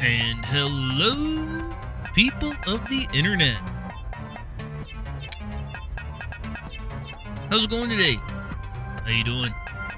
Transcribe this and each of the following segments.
And hello, people of the internet. How's it going today? How you doing?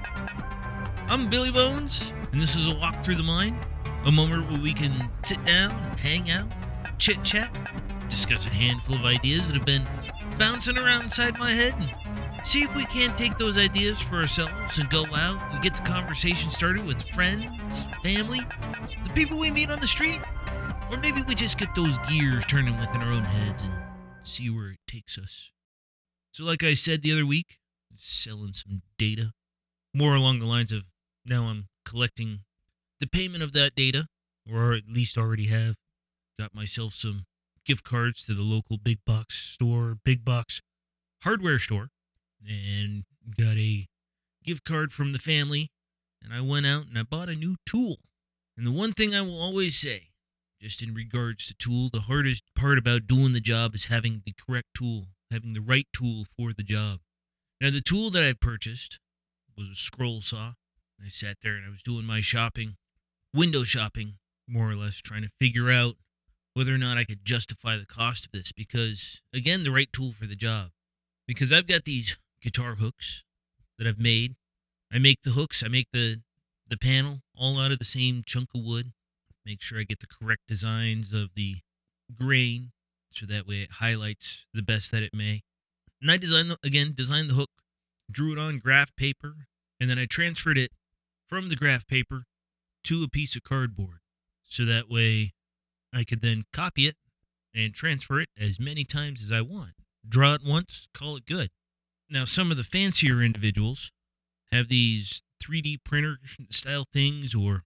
I'm Billy Bones, and this is a walk through the mind, a moment where we can sit down, hang out, chit-chat, discuss a handful of ideas that have been bouncing around inside my head, and see if we can't take those ideas for ourselves and go out and get the conversation started with friends, family, the people we meet on the street, or maybe we just get those gears turning within our own heads and see where it takes us. So like I said the other week, selling some data, more along the lines of now I'm collecting the payment of that data, or at least already have. Got myself some gift cards to the local big box store, big box hardware store, and got a gift card from the family, and I went out and I bought a new tool. And the one thing I will always say, just in regards to tool, the hardest part about doing the job is having the correct tool, having the right tool for the job. Now, the tool that I purchased was a scroll saw. I sat there and I was doing my shopping, window shopping, more or less, trying to figure out whether or not I could justify the cost of this because, again, the right tool for the job. Because I've got these guitar hooks that I've made. I make the hooks, I make the panel all out of the same chunk of wood. Make sure I get the correct designs of the grain so that way it highlights the best that it may. And I designed the hook, drew it on graph paper, and then I transferred it from the graph paper to a piece of cardboard. So that way I could then copy it and transfer it as many times as I want. Draw it once, call it good. Now, some of the fancier individuals have these 3D printer style things or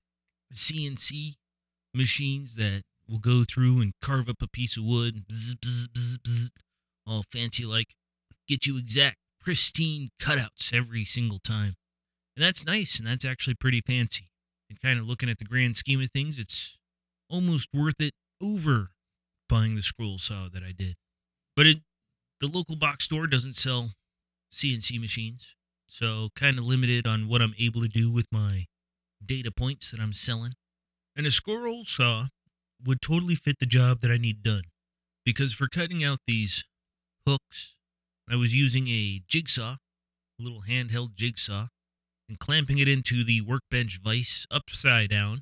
CNC machines that will go through and carve up a piece of wood, bzz, bzz, bzz, bzz, all fancy like, get you exact, pristine cutouts every single time. And that's nice, and that's actually pretty fancy. And kind of looking at the grand scheme of things, it's almost worth it over buying the scroll saw that I did. But the local box store doesn't sell CNC machines, so kind of limited on what I'm able to do with my data points that I'm selling. And a scroll saw would totally fit the job that I need done. Because for cutting out these hooks, I was using a jigsaw, a little handheld jigsaw, and clamping it into the workbench vise upside down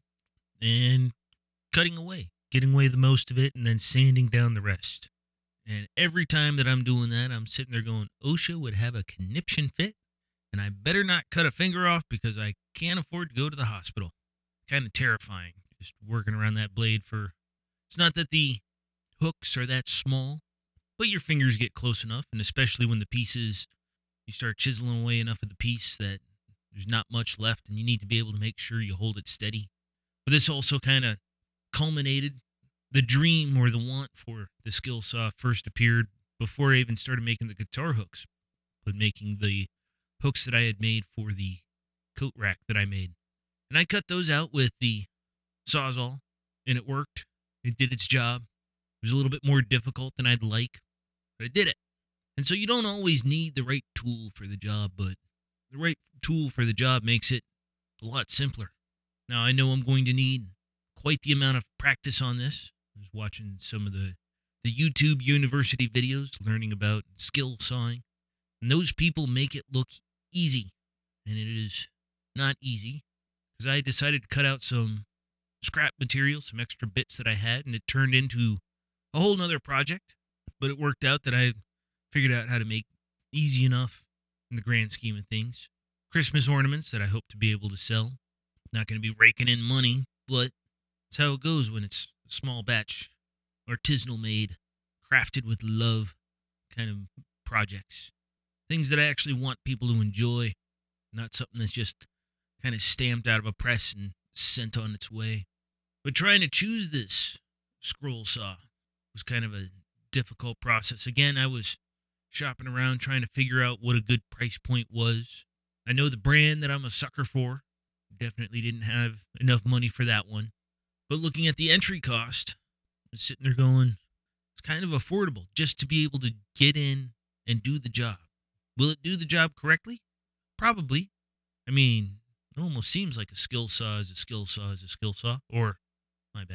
and cutting away, getting away the most of it, and then sanding down the rest. And every time that I'm doing that, I'm sitting there going, OSHA would have a conniption fit, and I better not cut a finger off because I can't afford to go to the hospital. Kind of terrifying, just working around that blade for... It's not that the hooks are that small, but your fingers get close enough, and especially when the pieces, you start chiseling away enough of the piece that there's not much left, and you need to be able to make sure you hold it steady. But this also kind of culminated the dream or the want for the skill saw first appeared before I even started making the guitar hooks, but making the hooks that I had made for the coat rack that I made. And I cut those out with the Sawzall, and it worked. It did its job. It was a little bit more difficult than I'd like, but I did it. And so you don't always need the right tool for the job, but the right tool for the job makes it a lot simpler. Now, I know I'm going to need quite the amount of practice on this. I was watching some of the YouTube university videos, learning about skill sawing, and those people make it look easy, and it is not easy, because I decided to cut out some scrap material, some extra bits that I had, and it turned into a whole nother project, but it worked out that I figured out how to make easy enough in the grand scheme of things. Christmas ornaments that I hope to be able to sell. Not going to be raking in money, but that's how it goes when it's a small batch, artisanal made, crafted with love kind of projects. Things that I actually want people to enjoy, not something that's just kind of stamped out of a press and sent on its way. But trying to choose this scroll saw was kind of a difficult process. Again, I was shopping around trying to figure out what a good price point was. I know the brand that I'm a sucker for. Definitely didn't have enough money for that one. But looking at the entry cost, I was sitting there going, it's kind of affordable just to be able to get in and do the job. Will it do the job correctly? Probably. I mean, it almost seems like a skill saw is a skill saw is a skill saw. Or, my bad,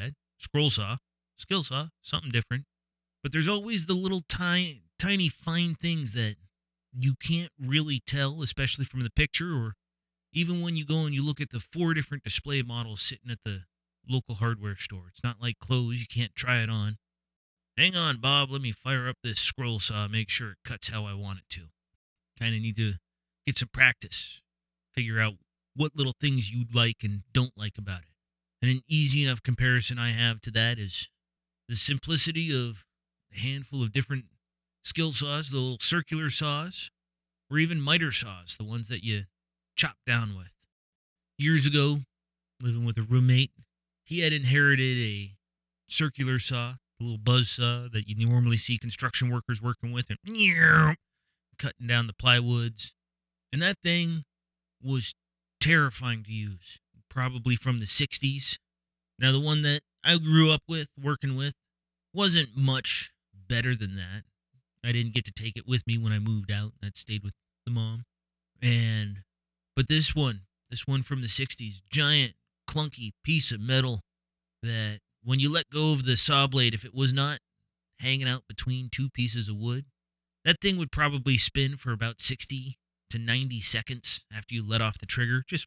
scroll saw, skill saw, something different. But there's always the little tiny fine things that you can't really tell, especially from the picture, or even when you go and you look at the 4 different display models sitting at the local hardware store. It's not like clothes, you can't try it on. Hang on, Bob, let me fire up this scroll saw, make sure it cuts how I want it to. Kind of need to get some practice, figure out what little things you like and don't like about it. And an easy enough comparison I have to that is the simplicity of a handful of different skill saws, the little circular saws, or even miter saws, the ones that you chop down with. Years ago, living with a roommate, he had inherited a circular saw, a little buzz saw that you normally see construction workers working with, and cutting down the plywoods. And that thing was terrifying to use, probably from the 60s. Now, the one that I grew up with, working with, wasn't much better than that. I didn't get to take it with me when I moved out. That stayed with the mom. But this one from the 60s, giant, clunky piece of metal that when you let go of the saw blade, if it was not hanging out between 2 pieces of wood, that thing would probably spin for about 60 to 90 seconds after you let off the trigger, just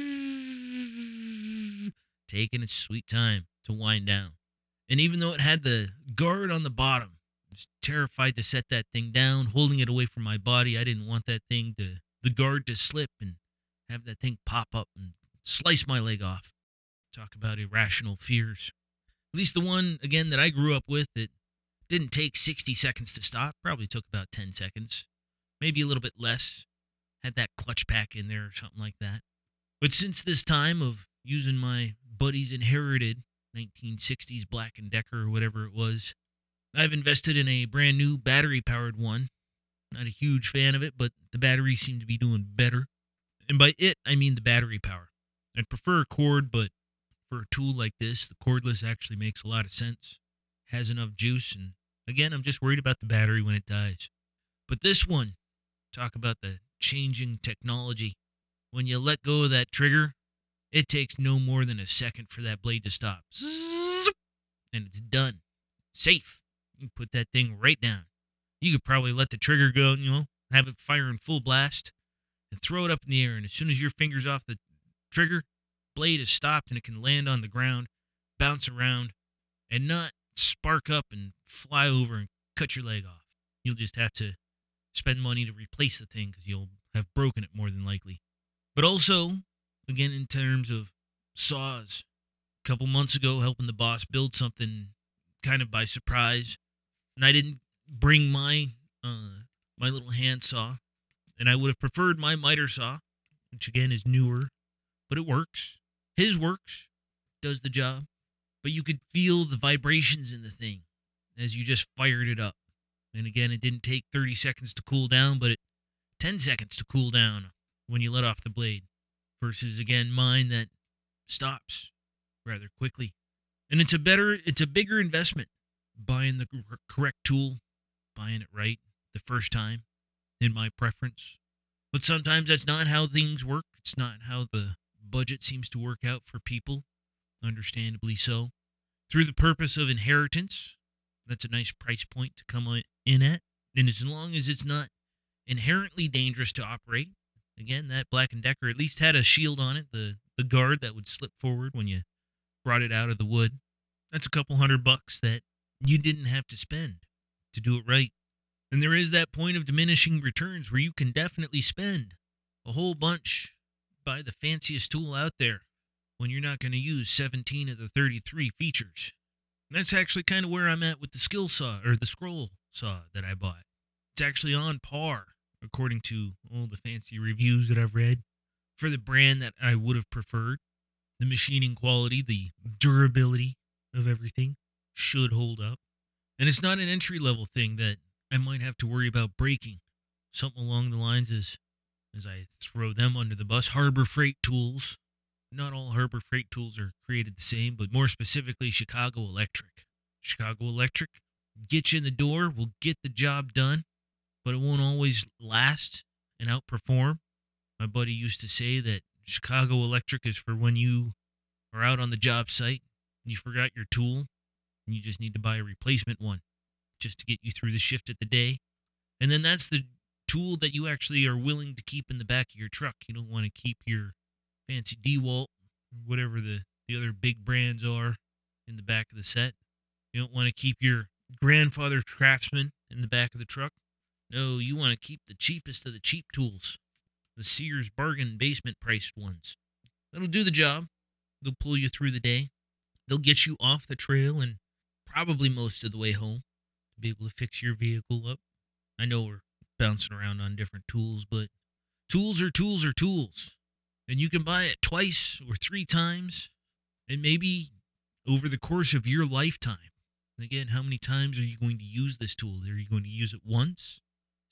taking its sweet time to wind down. And even though it had the guard on the bottom, I was terrified to set that thing down, holding it away from my body. I didn't want the guard to slip and have that thing pop up and slice my leg off. Talk about irrational fears. At least the one, again, that I grew up with, that didn't take 60 seconds to stop, probably took about 10 seconds, maybe a little bit less. Had that clutch pack in there or something like that. But since this time of using my buddy's inherited 1960s Black & Decker or whatever it was, I've invested in a brand new battery-powered one. Not a huge fan of it, but the batteries seem to be doing better. And by it, I mean the battery power. I'd prefer a cord, but for a tool like this, the cordless actually makes a lot of sense. Has enough juice, and again, I'm just worried about the battery when it dies. But this one, talk about the changing technology. When you let go of that trigger, it takes no more than a second for that blade to stop. Zzz, and it's done. Safe. You can put that thing right down. You could probably let the trigger go, have it fire in full blast, and throw it up in the air. And as soon as your finger's off the trigger, blade is stopped and it can land on the ground, bounce around, and not spark up and fly over and cut your leg off. You'll just have to spend money to replace the thing because you'll have broken it more than likely. But also, again, in terms of saws, a couple months ago, helping the boss build something kind of by surprise, and I didn't bring my little hand saw, and I would have preferred my miter saw, which again is newer, but it works. His works, does the job, but you could feel the vibrations in the thing as you just fired it up. And again, it didn't take 30 seconds to cool down, but 10 seconds to cool down when you let off the blade, versus again mine that stops rather quickly. And it's a bigger investment buying the correct tool, buying it right the first time, in my preference. But sometimes that's not how things work. It's not how the budget seems to work out for people, understandably so. Through the purpose of inheritance, that's a nice price point to come in at. And as long as it's not inherently dangerous to operate, again, that Black & Decker at least had a shield on it, the guard that would slip forward when you brought it out of the wood. That's a couple $100 that you didn't have to spend to do it right. And there is that point of diminishing returns where you can definitely spend a whole bunch, buy the fanciest tool out there, when you're not going to use 17 of the 33 features. And that's actually kind of where I'm at with the skill saw, or the scroll saw that I bought. It's actually on par, according to all the fancy reviews that I've read, for the brand that I would have preferred. The machining quality, the durability of everything should hold up. And it's not an entry-level thing that I might have to worry about breaking. Something along the lines as I throw them under the bus, Harbor Freight tools. Not all Harbor Freight tools are created the same, but more specifically, Chicago Electric. Chicago Electric, get you in the door, will get the job done, but it won't always last and outperform. My buddy used to say that Chicago Electric is for when you are out on the job site you forgot your tool, and you just need to buy a replacement one just to get you through the shift at the day. And then that's the tool that you actually are willing to keep in the back of your truck. You don't want to keep your fancy DeWalt, whatever the other big brands are, in the back of the set. You don't want to keep your grandfather Craftsman in the back of the truck. No, you want to keep the cheapest of the cheap tools, the Sears bargain basement priced ones. That'll do the job. They'll pull you through the day. They'll get you off the trail and probably most of the way home to be able to fix your vehicle up. I know we're bouncing around on different tools, but tools are tools are tools. And you can buy it twice or 3 times, and maybe over the course of your lifetime. And again, how many times are you going to use this tool? Are you going to use it once,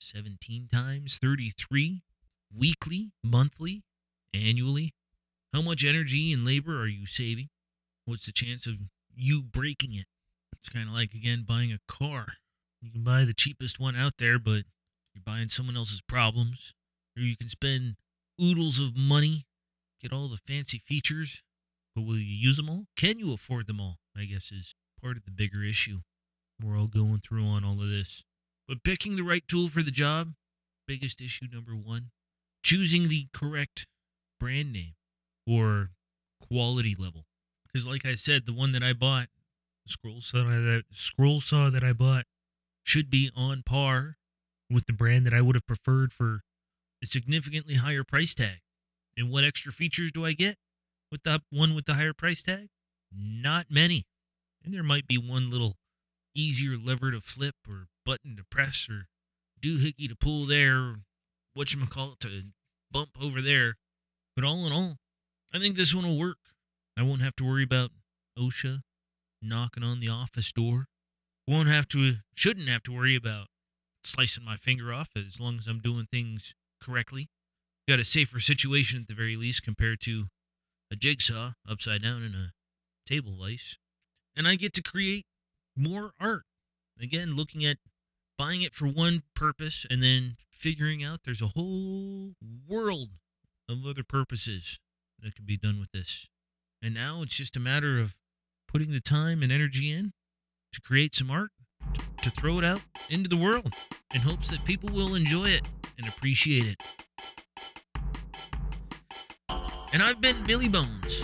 17 times, 33, weekly, monthly, annually? How much energy and labor are you saving? What's the chance of you breaking it? It's kind of like, again, buying a car. You can buy the cheapest one out there, but you're buying someone else's problems. Or you can spend oodles of money, get all the fancy features, but will you use them all? Can you afford them all? I guess is part of the bigger issue we're all going through on all of this. But picking the right tool for the job, biggest issue number 1. Choosing the correct brand name or quality level. Because like I said, the one that I bought, the scroll saw that I bought, should be on par with the brand that I would have preferred for a significantly higher price tag. And what extra features do I get with the one with the higher price tag? Not many. And there might be one little easier lever to flip or button to press or doohickey to pull there, or whatchamacallit to bump over there. But all in all, I think this one will work. I won't have to worry about OSHA knocking on the office door. Shouldn't have to worry about slicing my finger off as long as I'm doing things correctly. Got a safer situation at the very least compared to a jigsaw upside down in a table vise. And I get to create more art. Again, looking at buying it for one purpose and then figuring out there's a whole world of other purposes that can be done with this. And now it's just a matter of putting the time and energy in to create some art, to throw it out into the world in hopes that people will enjoy it and appreciate it. And I've been Billy Bones,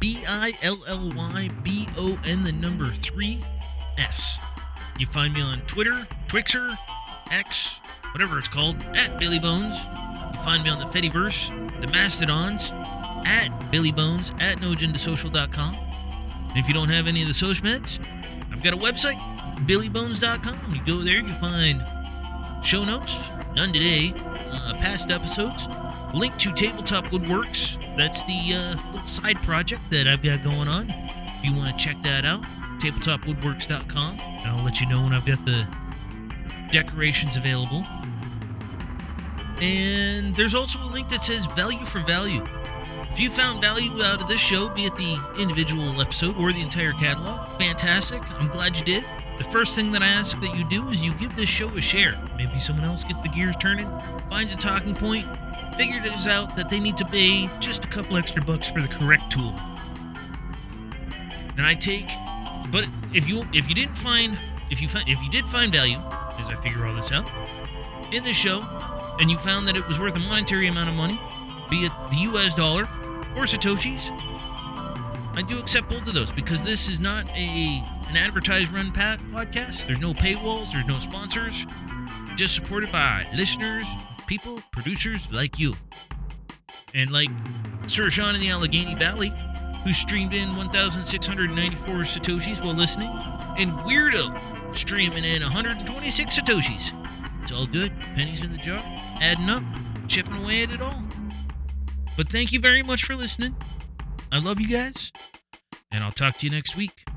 BILLYBON 3S. You find me on Twitter, Twixer, X, whatever it's called, at Billy Bones. You find me on the Fediverse, the Mastodons, at Billy Bones, at NoAgendaSocial.com. And if you don't have any of the social meds, I've got a website, BillyBones.com. You go there, you find show notes, none today, past episodes, link to Tabletop Woodworks. That's the little side project that I've got going on. If you want to check that out, tabletopwoodworks.com. And I'll let you know when I've got the decorations available. And there's also a link that says value for value. If you found value out of this show, be it the individual episode or the entire catalog, fantastic. I'm glad you did. The first thing that I ask that you do is you give this show a share. Maybe someone else gets the gears turning, finds a talking point, figures out that they need to pay just a couple extra bucks for the correct tool. And I take, but if you did find value, as I figure all this out, in this show, and you found that it was worth a monetary amount of money, be it the US dollar or Satoshis, I do accept both of those because this is not an advertised run podcast. There's no paywalls, there's no sponsors, just supported by listeners, people, producers like you. And like Sir Sean in the Allegheny Valley, who streamed in 1,694 Satoshis while listening, and Weirdo streaming in 126 Satoshis. It's all good. Pennies in the jar, adding up, chipping away at it all. But thank you very much for listening. I love you guys, and I'll talk to you next week.